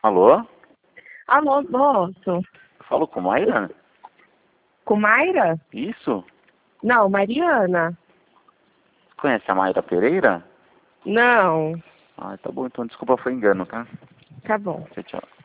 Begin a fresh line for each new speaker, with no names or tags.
Alô?
Alô, moço.
Falo com Mayra?
Com Mayra?
Isso?
Não, Mariana.
Conhece a Mayra Pereira?
Não.
Ah, tá bom, então desculpa, foi engano, tá?
Tá bom.
Tchau, tchau.